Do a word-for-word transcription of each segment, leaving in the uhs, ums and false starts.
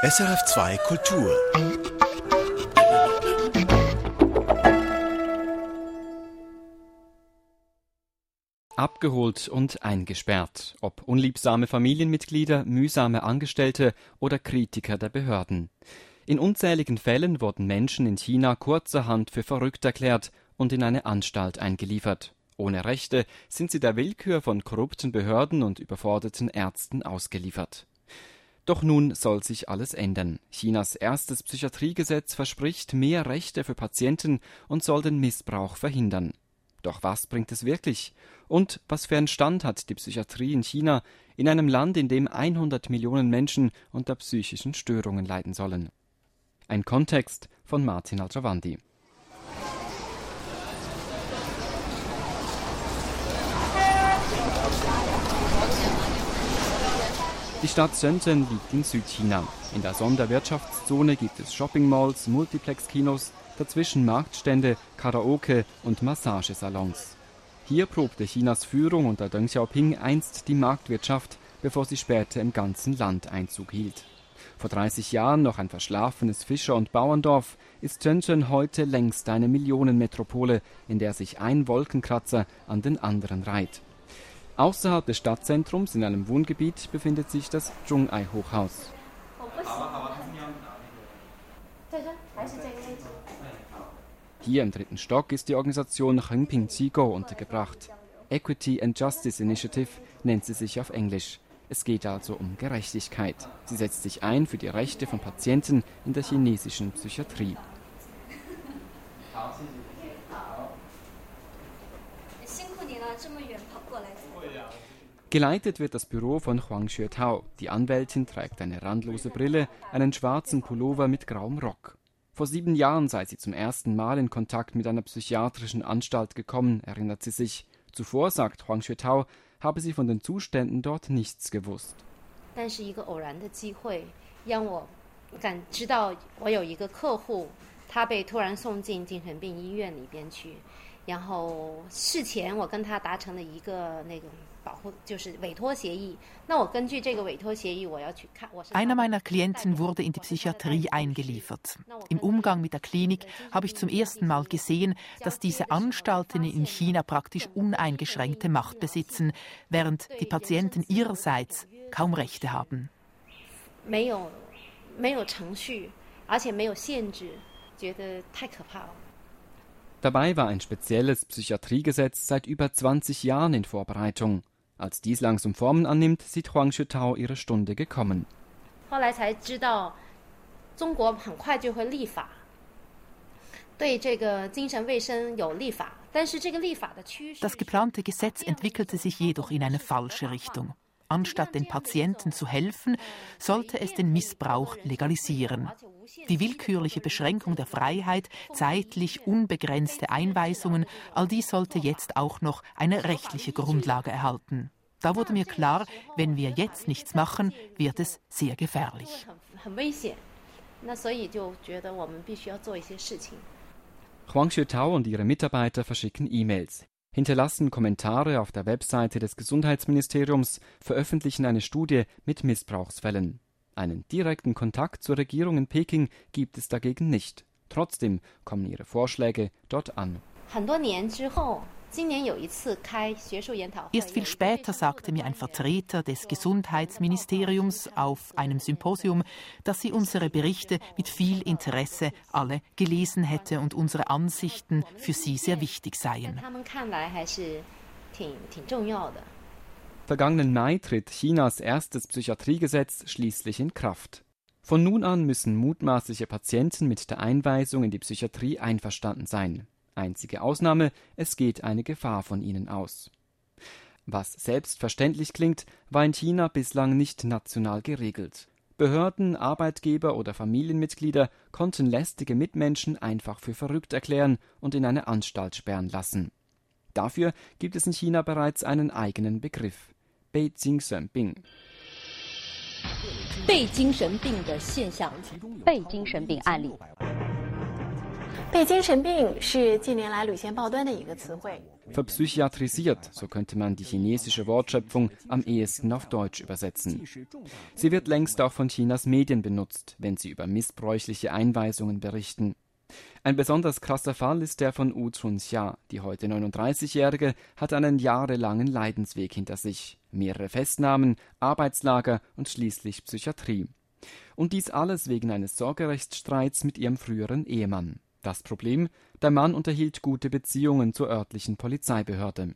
S R F zwei Kultur. Abgeholt und eingesperrt, ob unliebsame Familienmitglieder, mühsame Angestellte oder Kritiker der Behörden. In unzähligen Fällen wurden Menschen in China kurzerhand für verrückt erklärt und in eine Anstalt eingeliefert. Ohne Rechte sind sie der Willkür von korrupten Behörden und überforderten Ärzten ausgeliefert. Doch nun soll sich alles ändern. Chinas erstes Psychiatriegesetz verspricht mehr Rechte für Patienten und soll den Missbrauch verhindern. Doch was bringt es wirklich? Und was für einen Stand hat die Psychiatrie in China, in einem Land, in dem hundert Millionen Menschen unter psychischen Störungen leiden sollen? Ein Kontext von Martin Al-Javandi. Die Stadt Shenzhen liegt in Südchina. In der Sonderwirtschaftszone gibt es Shoppingmalls, Multiplex-Kinos, dazwischen Marktstände, Karaoke und Massagesalons. Hier probte Chinas Führung unter Deng Xiaoping einst die Marktwirtschaft, bevor sie später im ganzen Land Einzug hielt. Vor dreißig Jahren noch ein verschlafenes Fischer- und Bauerndorf, ist Shenzhen heute längst eine Millionenmetropole, in der sich ein Wolkenkratzer an den anderen reiht. Außerhalb des Stadtzentrums in einem Wohngebiet befindet sich das Zhongai-Hochhaus. Hier im dritten Stock ist die Organisation Hengping Zigo untergebracht. Equity and Justice Initiative nennt sie sich auf Englisch. Es geht also um Gerechtigkeit. Sie setzt sich ein für die Rechte von Patienten in der chinesischen Psychiatrie. Geleitet wird das Büro von Huang Xuetao. Die Anwältin trägt eine randlose Brille, einen schwarzen Pullover mit grauem Rock. Vor sieben Jahren sei sie zum ersten Mal in Kontakt mit einer psychiatrischen Anstalt gekommen, erinnert sie sich. Zuvor, sagt Huang Xuetao, habe sie von den Zuständen dort nichts gewusst. Einer meiner Klienten wurde in die Psychiatrie eingeliefert. Im Umgang mit der Klinik habe ich zum ersten Mal gesehen, dass diese Anstalten in China praktisch uneingeschränkte Macht besitzen, während die Patienten ihrerseits kaum Rechte haben. Dabei war ein spezielles Psychiatriegesetz seit über zwanzig Jahren in Vorbereitung. Als dies langsam Formen annimmt, sieht Huang Xuetao ihre Stunde gekommen. Das geplante Gesetz entwickelte sich jedoch in eine falsche Richtung. Anstatt den Patienten zu helfen, sollte es den Missbrauch legalisieren. Die willkürliche Beschränkung der Freiheit, zeitlich unbegrenzte Einweisungen, all dies sollte jetzt auch noch eine rechtliche Grundlage erhalten. Da wurde mir klar, wenn wir jetzt nichts machen, wird es sehr gefährlich. Huang Xuetao und ihre Mitarbeiter verschicken E-Mails, hinterlassen Kommentare auf der Webseite des Gesundheitsministeriums, veröffentlichen eine Studie mit Missbrauchsfällen. Einen direkten Kontakt zur Regierung in Peking gibt es dagegen nicht. Trotzdem kommen ihre Vorschläge dort an. Erst viel später sagte mir ein Vertreter des Gesundheitsministeriums auf einem Symposium, dass sie unsere Berichte mit viel Interesse alle gelesen hätte und unsere Ansichten für sie sehr wichtig seien. Vergangenen Mai tritt Chinas erstes Psychiatriegesetz schließlich in Kraft. Von nun an müssen mutmaßliche Patienten mit der Einweisung in die Psychiatrie einverstanden sein. Einzige Ausnahme, es geht eine Gefahr von ihnen aus. Was selbstverständlich klingt, war in China bislang nicht national geregelt. Behörden, Arbeitgeber oder Familienmitglieder konnten lästige Mitmenschen einfach für verrückt erklären und in eine Anstalt sperren lassen. Dafür gibt es in China bereits einen eigenen Begriff: Beijing-Shenbing. 被精神病的现象，被精神病案例。 被精神病是近年来屡见报端的一个词汇。 verpsychiatrisiert, so könnte man die chinesische Wortschöpfung am ehesten auf Deutsch übersetzen. Sie wird längst auch von Chinas Medien benutzt, wenn sie über missbräuchliche Einweisungen berichten. Ein besonders krasser Fall ist der von Wu Chunxia. Die heute neununddreißigjährige hat einen jahrelangen Leidensweg hinter sich. Mehrere Festnahmen, Arbeitslager und schließlich Psychiatrie. Und dies alles wegen eines Sorgerechtsstreits mit ihrem früheren Ehemann. Das Problem: Der Mann unterhielt gute Beziehungen zur örtlichen Polizeibehörde.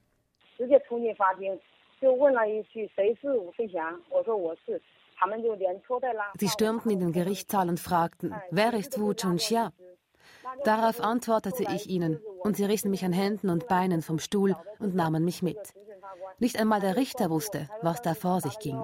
Sie stürmten in den Gerichtssaal und fragten, wer ist Wu Chunxia? Darauf antwortete ich ihnen und sie rissen mich an Händen und Beinen vom Stuhl und nahmen mich mit. Nicht einmal der Richter wusste, was da vor sich ging.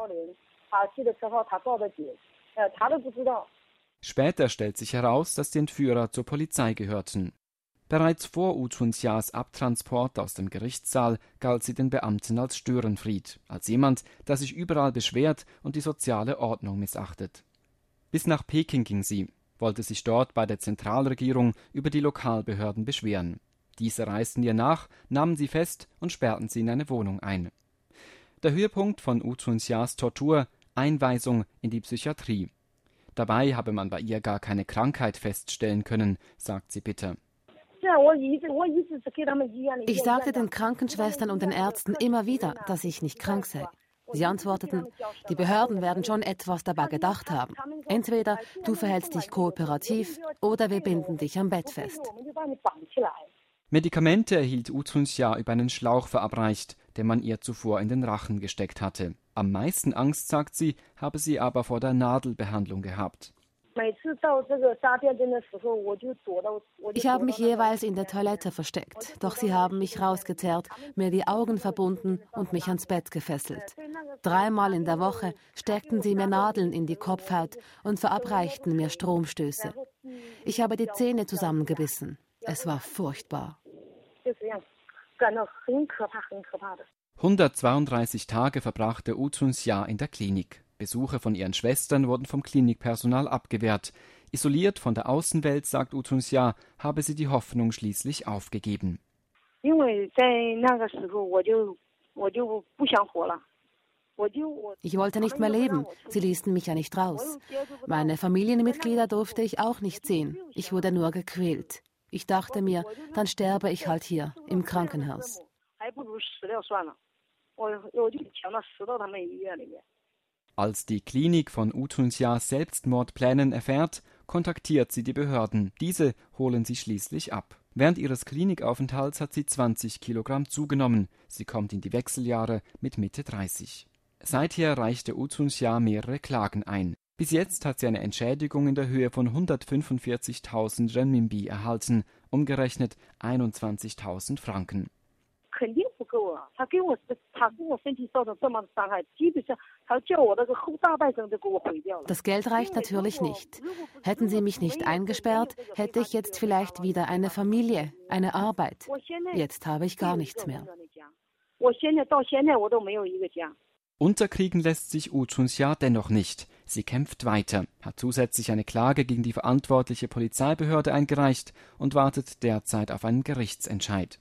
Später stellt sich heraus, dass die Entführer zur Polizei gehörten. Bereits vor Wu Chunxias Abtransport aus dem Gerichtssaal galt sie den Beamten als Störenfried, als jemand, der sich überall beschwert und die soziale Ordnung missachtet. Bis nach Peking ging sie, wollte sich dort bei der Zentralregierung über die Lokalbehörden beschweren. Diese reisten ihr nach, nahmen sie fest und sperrten sie in eine Wohnung ein. Der Höhepunkt von Wu Chunxias Tortur: Einweisung in die Psychiatrie. Dabei habe man bei ihr gar keine Krankheit feststellen können, sagt sie bitter. Ich sagte den Krankenschwestern und den Ärzten immer wieder, dass ich nicht krank sei. Sie antworteten, die Behörden werden schon etwas dabei gedacht haben. Entweder du verhältst dich kooperativ oder wir binden dich am Bett fest. Medikamente erhielt Wu Chunxia über einen Schlauch verabreicht, den man ihr zuvor in den Rachen gesteckt hatte. Am meisten Angst, sagt sie, habe sie aber vor der Nadelbehandlung gehabt. Ich habe mich jeweils in der Toilette versteckt, doch sie haben mich rausgezerrt, mir die Augen verbunden und mich ans Bett gefesselt. Dreimal in der Woche steckten sie mir Nadeln in die Kopfhaut und verabreichten mir Stromstöße. Ich habe die Zähne zusammengebissen. Es war furchtbar. hundertzweiunddreißig Tage verbrachte Wu Chunxia in der Klinik. Besuche von ihren Schwestern wurden vom Klinikpersonal abgewehrt. Isoliert von der Außenwelt, sagt Wu Chunxia, habe sie die Hoffnung schließlich aufgegeben. Ich wollte nicht mehr leben. Sie ließen mich ja nicht raus. Meine Familienmitglieder durfte ich auch nicht sehen. Ich wurde nur gequält. Ich dachte mir, dann sterbe ich halt hier, im Krankenhaus. Als die Klinik von Wu Chunxias Selbstmordplänen erfährt, kontaktiert sie die Behörden. Diese holen sie schließlich ab. Während ihres Klinikaufenthalts hat sie zwanzig Kilogramm zugenommen. Sie kommt in die Wechseljahre mit Mitte dreißig. Seither reichte Wu Chunxia mehrere Klagen ein. Bis jetzt hat sie eine Entschädigung in der Höhe von hundertfünfundvierzigtausend Renminbi erhalten, umgerechnet einundzwanzigtausend Franken. Das Geld reicht natürlich nicht. Hätten sie mich nicht eingesperrt, hätte ich jetzt vielleicht wieder eine Familie, eine Arbeit. Jetzt habe ich gar nichts mehr. Unterkriegen lässt sich Wu Chunxia dennoch nicht. Sie kämpft weiter, hat zusätzlich eine Klage gegen die verantwortliche Polizeibehörde eingereicht und wartet derzeit auf einen Gerichtsentscheid.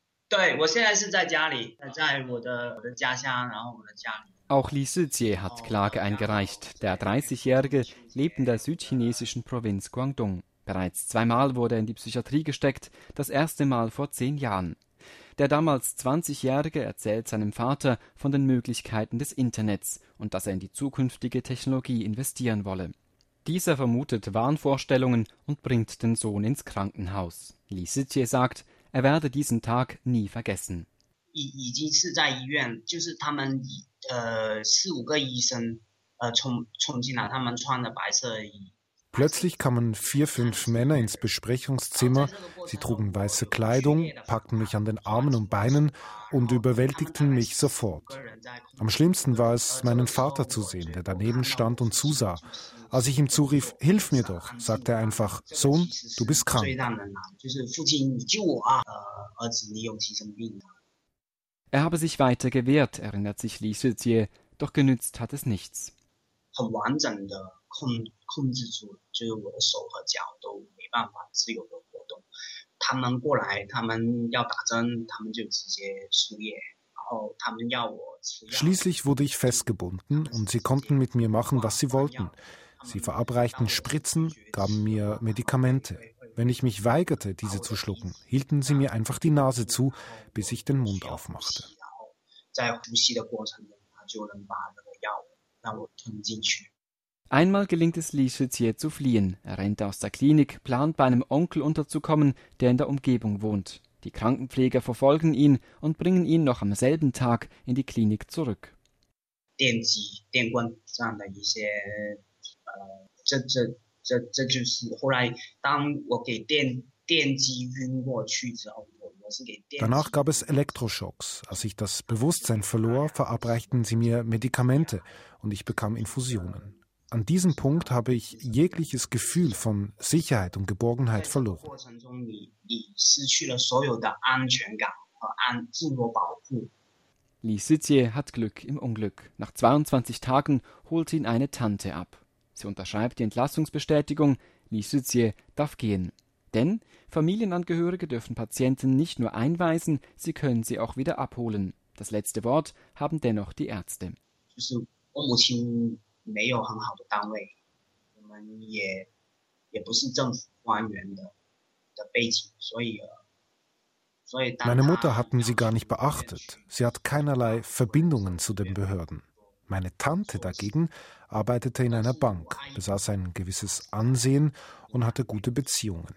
Auch Li Shijie hat Klage eingereicht. Der dreißigjährige lebt in der südchinesischen Provinz Guangdong. Bereits zweimal wurde er in die Psychiatrie gesteckt, das erste Mal vor zehn Jahren. Der damals zwanzigjährige erzählt seinem Vater von den Möglichkeiten des Internets und dass er in die zukünftige Technologie investieren wolle. Dieser vermutet Wahnvorstellungen und bringt den Sohn ins Krankenhaus. Li Shijie sagt, er werde diesen Tag nie vergessen. Plötzlich kamen vier, fünf Männer ins Besprechungszimmer. Sie trugen weiße Kleidung, packten mich an den Armen und Beinen und überwältigten mich sofort. Am schlimmsten war es, meinen Vater zu sehen, der daneben stand und zusah. Als ich ihm zurief, hilf mir doch, sagte er einfach, Sohn, du bist krank. Er habe sich weiter gewehrt, erinnert sich Li Shijie, doch genützt hat es nichts. Schließlich wurde ich festgebunden und sie konnten mit mir machen, was sie wollten. Sie verabreichten Spritzen, gaben mir Medikamente. Wenn ich mich weigerte, diese zu schlucken, hielten sie mir einfach die Nase zu, bis ich den Mund aufmachte. Einmal gelingt es Li Shijie zu fliehen. Er rennt aus der Klinik, plant bei einem Onkel unterzukommen, der in der Umgebung wohnt. Die Krankenpfleger verfolgen ihn und bringen ihn noch am selben Tag in die Klinik zurück. Danach gab es Elektroschocks. Als ich das Bewusstsein verlor, verabreichten sie mir Medikamente und ich bekam Infusionen. An diesem Punkt habe ich jegliches Gefühl von Sicherheit und Geborgenheit verloren. Li Shijie hat Glück im Unglück. Nach zweiundzwanzig Tagen holt ihn eine Tante ab. Sie unterschreibt die Entlassungsbestätigung. Li Shijie darf gehen. Denn Familienangehörige dürfen Patienten nicht nur einweisen, sie können sie auch wieder abholen. Das letzte Wort haben dennoch die Ärzte. Meine Mutter hatten sie gar nicht beachtet. Sie hat keinerlei Verbindungen zu den Behörden. Meine Tante dagegen arbeitete in einer Bank, besaß ein gewisses Ansehen und hatte gute Beziehungen.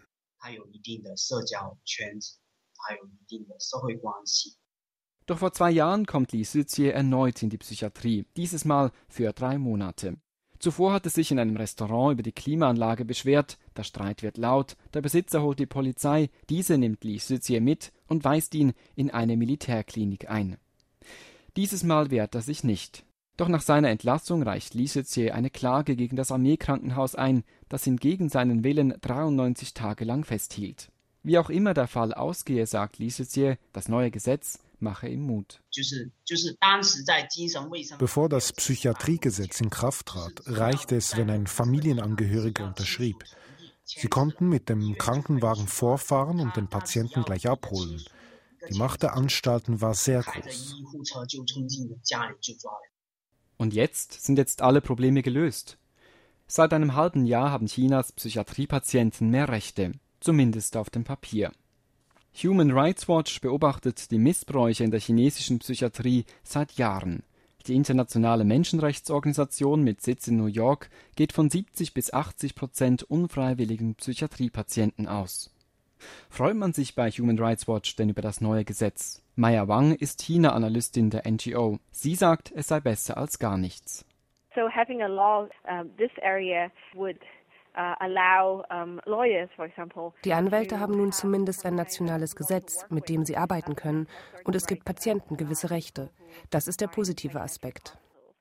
Doch vor zwei Jahren kommt Li Shijie erneut in die Psychiatrie, dieses Mal für drei Monate. Zuvor hat er sich in einem Restaurant über die Klimaanlage beschwert, der Streit wird laut, der Besitzer holt die Polizei, diese nimmt Li Shijie mit und weist ihn in eine Militärklinik ein. Dieses Mal wehrt er sich nicht. Doch nach seiner Entlassung reicht Li Shijie eine Klage gegen das Armeekrankenhaus ein, das ihn gegen seinen Willen dreiundneunzig Tage lang festhielt. Wie auch immer der Fall ausgehe, sagt Li Shijie, das neue Gesetz mache ihm Mut. Bevor das Psychiatriegesetz in Kraft trat, reichte es, wenn ein Familienangehöriger unterschrieb. Sie konnten mit dem Krankenwagen vorfahren und den Patienten gleich abholen. Die Macht der Anstalten war sehr groß. Und jetzt sind jetzt alle Probleme gelöst. Seit einem halben Jahr haben Chinas Psychiatriepatienten mehr Rechte, zumindest auf dem Papier. Human Rights Watch beobachtet die Missbräuche in der chinesischen Psychiatrie seit Jahren. Die internationale Menschenrechtsorganisation mit Sitz in New York geht von siebzig bis achtzig Prozent unfreiwilligen Psychiatriepatienten aus. Freut man sich bei Human Rights Watch denn über das neue Gesetz? Maya Wang ist China-Analystin der N G O. Sie sagt, es sei besser als gar nichts. So having a law um, this area would Die Anwälte haben nun zumindest ein nationales Gesetz, mit dem sie arbeiten können, und es gibt Patienten gewisse Rechte. Das ist der positive Aspekt.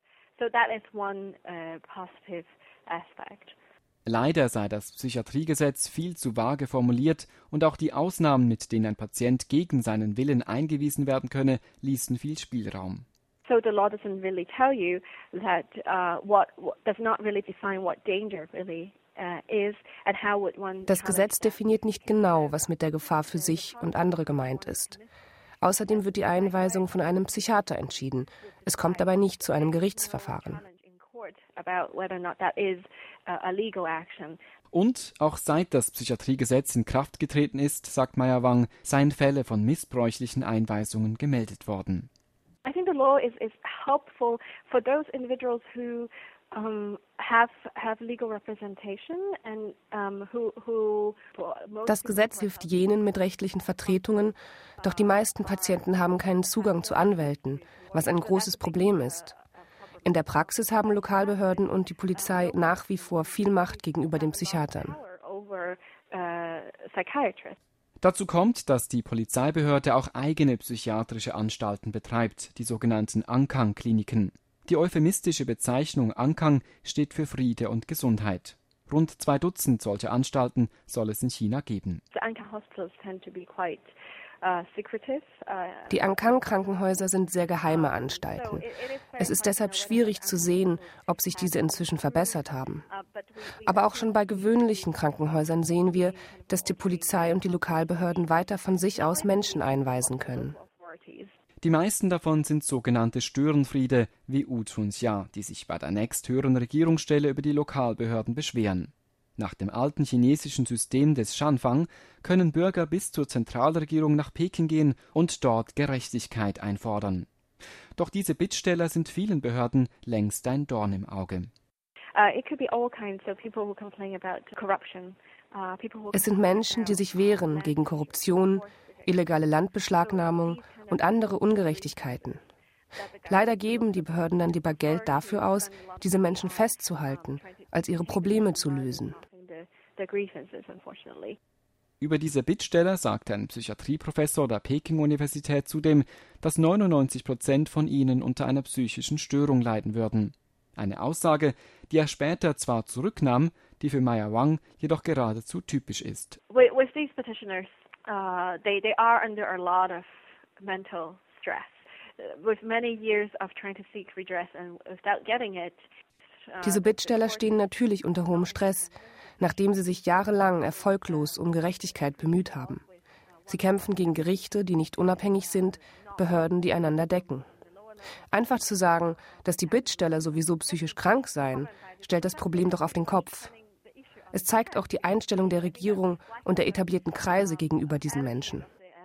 Leider sei das Psychiatriegesetz viel zu vage formuliert und auch die Ausnahmen, mit denen ein Patient gegen seinen Willen eingewiesen werden könne, ließen viel Spielraum. So the law doesn't really tell you that uh, what, what does not really define what danger really Das Gesetz definiert nicht genau, was mit der Gefahr für sich und andere gemeint ist. Außerdem wird die Einweisung von einem Psychiater entschieden. Es kommt dabei nicht zu einem Gerichtsverfahren. Und auch seit das Psychiatriegesetz in Kraft getreten ist, sagt Maya Wang, seien Fälle von missbräuchlichen Einweisungen gemeldet worden. I think the law is, is helpful for those individuals who Das Gesetz hilft jenen mit rechtlichen Vertretungen, doch die meisten Patienten haben keinen Zugang zu Anwälten, was ein großes Problem ist. In der Praxis haben Lokalbehörden und die Polizei nach wie vor viel Macht gegenüber den Psychiatern. Dazu kommt, dass die Polizeibehörde auch eigene psychiatrische Anstalten betreibt, die sogenannten Ankang-Kliniken. Die euphemistische Bezeichnung Ankang steht für Friede und Gesundheit. Rund zwei Dutzend solcher Anstalten soll es in China geben. Die Ankang-Krankenhäuser sind sehr geheime Anstalten. Es ist deshalb schwierig zu sehen, ob sich diese inzwischen verbessert haben. Aber auch schon bei gewöhnlichen Krankenhäusern sehen wir, dass die Polizei und die Lokalbehörden weiter von sich aus Menschen einweisen können. Die meisten davon sind sogenannte Störenfriede wie U Chun-sia, die sich bei der nächsthöheren Regierungsstelle über die Lokalbehörden beschweren. Nach dem alten chinesischen System des Shanfang können Bürger bis zur Zentralregierung nach Peking gehen und dort Gerechtigkeit einfordern. Doch diese Bittsteller sind vielen Behörden längst ein Dorn im Auge. Es sind Menschen, die sich wehren gegen Korruption, illegale Landbeschlagnahmung und andere Ungerechtigkeiten. Leider geben die Behörden dann lieber Geld dafür aus, diese Menschen festzuhalten, als ihre Probleme zu lösen. Über diese Bittsteller sagte ein Psychiatrieprofessor der Peking-Universität zudem, dass neunundneunzig Prozent von ihnen unter einer psychischen Störung leiden würden. Eine Aussage, die er später zwar zurücknahm, die für Maya Wang jedoch geradezu typisch ist. With these petitioners, uh, they they are under a lot of mental stress. With many years of trying to seek redress and without getting it. Diese Bittsteller stehen natürlich unter hohem Stress, nachdem sie sich jahrelang erfolglos um Gerechtigkeit bemüht haben. Sie kämpfen gegen Gerichte, die nicht unabhängig sind, Behörden, die einander decken. Einfach zu sagen, dass die Bittsteller sowieso psychisch krank seien, stellt das Problem doch auf den Kopf. Es zeigt auch die Einstellung der Regierung und der etablierten Kreise gegenüber diesen Menschen.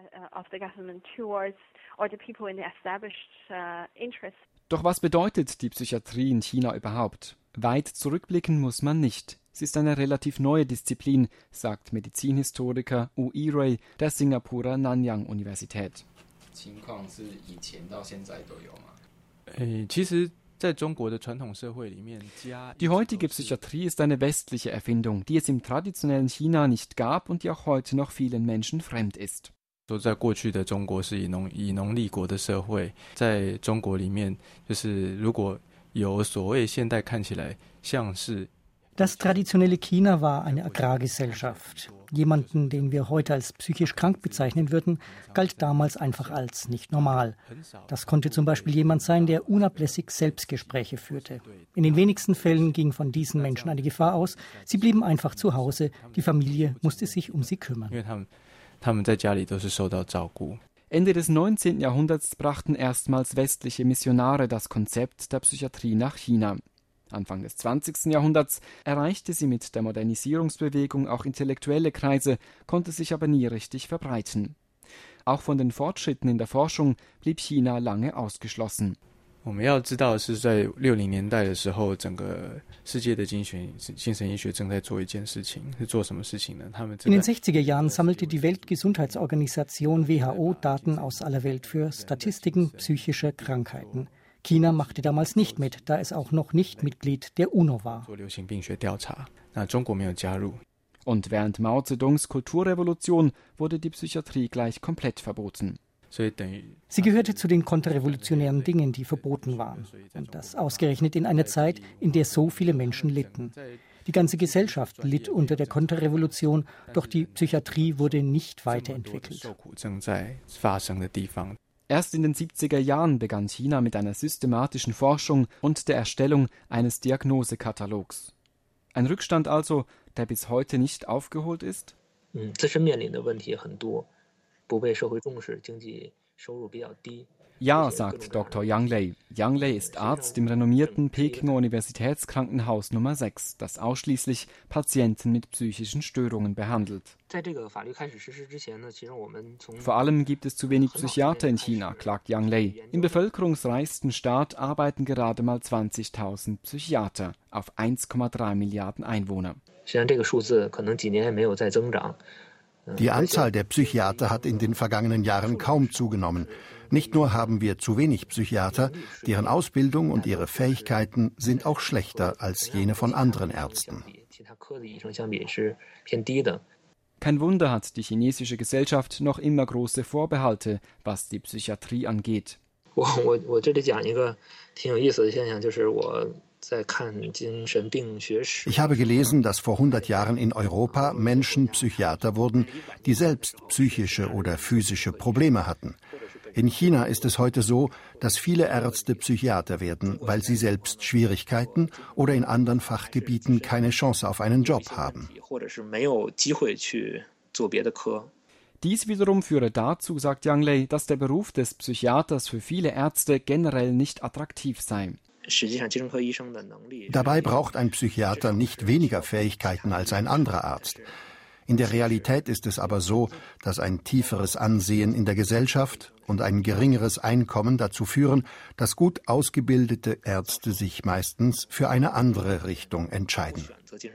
Doch was bedeutet die Psychiatrie in China überhaupt? Weit zurückblicken muss man nicht. Sie ist eine relativ neue Disziplin, sagt Medizinhistoriker Wu Yirui der Singapurer Nanyang-Universität. Die heutige Psychiatrie ist eine westliche Erfindung, die es im traditionellen China nicht gab und die auch heute noch vielen Menschen fremd ist. 说在过去的中国是以农以农立国的社会，在中国里面，就是如果有所谓现代看起来像是 Das traditionelle China war eine Agrargesellschaft. Jemanden, den wir heute als psychisch krank bezeichnen würden, galt damals einfach als nicht normal. Das konnte zum Beispiel jemand sein, der unablässig Selbstgespräche führte. In den wenigsten Fällen ging von diesen Menschen eine Gefahr aus. Sie blieben einfach zu Hause. Die Familie musste sich um sie kümmern. Ende des neunzehnten Jahrhunderts brachten erstmals westliche Missionare das Konzept der Psychiatrie nach China. Anfang des zwanzigsten Jahrhunderts erreichte sie mit der Modernisierungsbewegung auch intellektuelle Kreise, konnte sich aber nie richtig verbreiten. Auch von den Fortschritten in der Forschung blieb China lange ausgeschlossen. 我们要知道的是，在六零年代的时候，整个世界的精神精神医学正在做一件事情，是做什么事情呢？他们 In den sechziger Jahren sammelte die Weltgesundheitsorganisation W H O Daten aus aller Welt für Statistiken psychischer Krankheiten. China machte damals nicht mit, da es auch noch nicht Mitglied der UNO war. Und während Mao Zedongs Kulturrevolution wurde die Psychiatrie gleich komplett verboten. Sie gehörte zu den konterrevolutionären Dingen, die verboten waren. Und das ausgerechnet in einer Zeit, in der so viele Menschen litten. Die ganze Gesellschaft litt unter der Konterrevolution, doch die Psychiatrie wurde nicht weiterentwickelt. Erst in den siebziger Jahren begann China mit einer systematischen Forschung und der Erstellung eines Diagnosekatalogs. Ein Rückstand also, der bis heute nicht aufgeholt ist? Ja, sagt Doktor Yang Lei. Yang Lei ist Arzt im renommierten Pekinger Universitätskrankenhaus Nummer sechs, das ausschließlich Patienten mit psychischen Störungen behandelt. Vor allem gibt es zu wenig Psychiater in China, klagt Yang Lei. Im bevölkerungsreichsten Staat arbeiten gerade mal zwanzigtausend Psychiater auf eins Komma drei Milliarden Einwohner. Die Anzahl der Psychiater hat in den vergangenen Jahren kaum zugenommen. Nicht nur haben wir zu wenig Psychiater, deren Ausbildung und ihre Fähigkeiten sind auch schlechter als jene von anderen Ärzten. Kein Wunder hat die chinesische Gesellschaft noch immer große Vorbehalte, was die Psychiatrie angeht. Ich habe gelesen, dass vor hundert Jahren in Europa Menschen Psychiater wurden, die selbst psychische oder physische Probleme hatten. In China ist es heute so, dass viele Ärzte Psychiater werden, weil sie selbst Schwierigkeiten oder in anderen Fachgebieten keine Chance auf einen Job haben. Dies wiederum führe dazu, sagt Yang Lei, dass der Beruf des Psychiaters für viele Ärzte generell nicht attraktiv sei. Dabei braucht ein Psychiater nicht weniger Fähigkeiten als ein anderer Arzt. In der Realität ist es aber so, dass ein tieferes Ansehen in der Gesellschaft und ein geringeres Einkommen dazu führen, dass gut ausgebildete Ärzte sich meistens für eine andere Richtung entscheiden.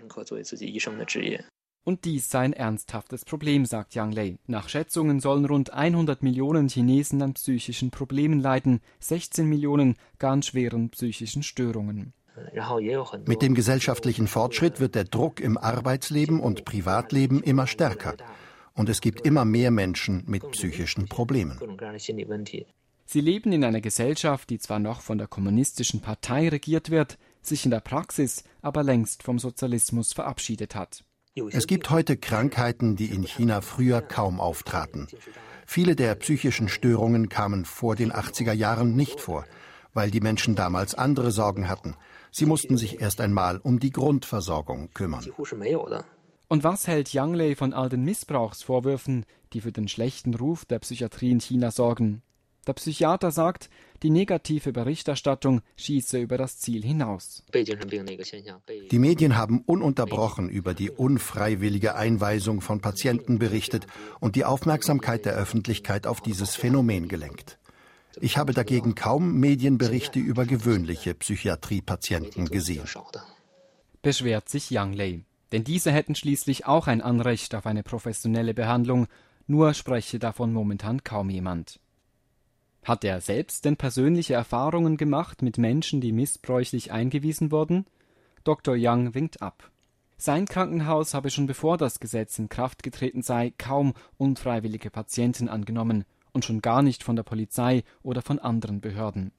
Und dies sei ein ernsthaftes Problem, sagt Yang Lei. Nach Schätzungen sollen rund hundert Millionen Chinesen an psychischen Problemen leiden, sechzehn Millionen gar an schweren psychischen Störungen. Mit dem gesellschaftlichen Fortschritt wird der Druck im Arbeitsleben und Privatleben immer stärker. Und es gibt immer mehr Menschen mit psychischen Problemen. Sie leben in einer Gesellschaft, die zwar noch von der kommunistischen Partei regiert wird, sich in der Praxis aber längst vom Sozialismus verabschiedet hat. Es gibt heute Krankheiten, die in China früher kaum auftraten. Viele der psychischen Störungen kamen vor den achtziger Jahren nicht vor, weil die Menschen damals andere Sorgen hatten. Sie mussten sich erst einmal um die Grundversorgung kümmern. Und was hält Yang Lei von all den Missbrauchsvorwürfen, die für den schlechten Ruf der Psychiatrie in China sorgen? Der Psychiater sagt, die negative Berichterstattung schieße über das Ziel hinaus. Die Medien haben ununterbrochen über die unfreiwillige Einweisung von Patienten berichtet und die Aufmerksamkeit der Öffentlichkeit auf dieses Phänomen gelenkt. Ich habe dagegen kaum Medienberichte über gewöhnliche Psychiatriepatienten gesehen. Beschwert sich Yang Lei. Denn diese hätten schließlich auch ein Anrecht auf eine professionelle Behandlung, nur spreche davon momentan kaum jemand. Hat er selbst denn persönliche Erfahrungen gemacht mit Menschen, die missbräuchlich eingewiesen wurden? Doktor Yang winkt ab. Sein Krankenhaus habe schon bevor das Gesetz in Kraft getreten sei, kaum unfreiwillige Patienten angenommen und schon gar nicht von der Polizei oder von anderen Behörden.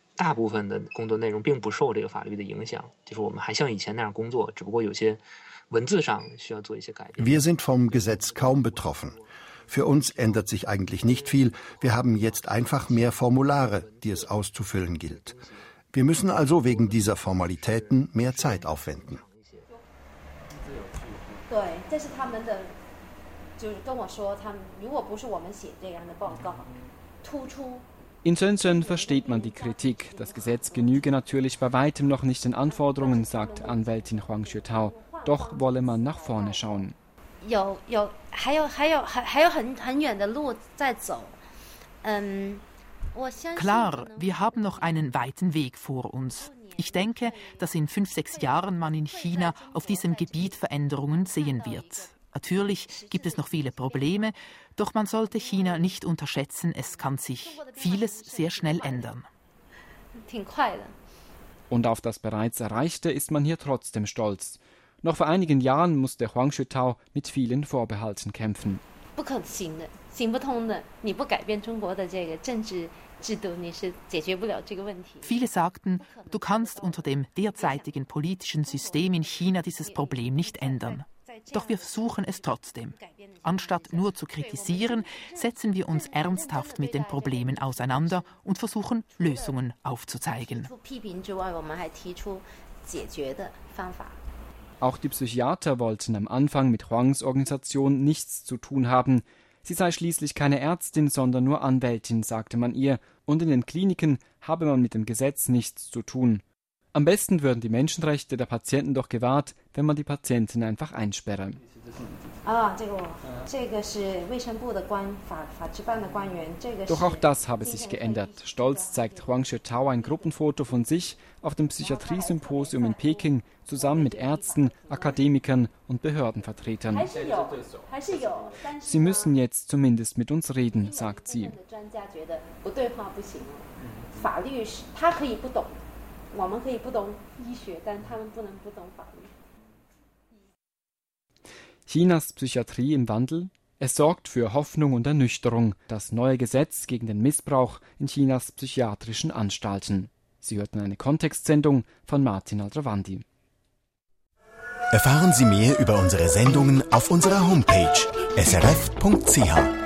Wir sind vom Gesetz kaum betroffen. Für uns ändert sich eigentlich nicht viel. Wir haben jetzt einfach mehr Formulare, die es auszufüllen gilt. Wir müssen also wegen dieser Formalitäten mehr Zeit aufwenden. In Shenzhen versteht man die Kritik. Das Gesetz genüge natürlich bei weitem noch nicht den Anforderungen, sagt Anwältin Huang Xuetao. Doch wolle man nach vorne schauen. Klar, wir haben noch einen weiten Weg vor uns. Ich denke, dass in fünf, sechs Jahren man in China auf diesem Gebiet Veränderungen sehen wird. Natürlich gibt es noch viele Probleme, doch man sollte China nicht unterschätzen, es kann sich vieles sehr schnell ändern. Und auf das bereits Erreichte ist man hier trotzdem stolz. Noch vor einigen Jahren musste Huang Xuetao mit vielen Vorbehalten kämpfen. Viele sagten, du kannst unter dem derzeitigen politischen System in China dieses Problem nicht ändern. Doch wir versuchen es trotzdem. Anstatt nur zu kritisieren, setzen wir uns ernsthaft mit den Problemen auseinander und versuchen, Lösungen aufzuzeigen. Auch die Psychiater wollten am Anfang mit Huangs Organisation nichts zu tun haben. Sie sei schließlich keine Ärztin, sondern nur Anwältin, sagte man ihr, und in den Kliniken habe man mit dem Gesetz nichts zu tun. Am besten würden die Menschenrechte der Patienten doch gewahrt, wenn man die Patienten einfach einsperre. Doch auch das habe sich geändert. Stolz zeigt Huang Xuetao ein Gruppenfoto von sich auf dem Psychiatrie-Symposium in Peking zusammen mit Ärzten, Akademikern und Behördenvertretern. Sie müssen jetzt zumindest mit uns reden, sagt sie. Chinas Psychiatrie im Wandel? Es sorgt für Hoffnung und Ernüchterung, das neue Gesetz gegen den Missbrauch in Chinas psychiatrischen Anstalten. Sie hörten eine Kontextsendung von Martin Aldrovandi. Erfahren Sie mehr über unsere Sendungen auf unserer Homepage s r f punkt c h.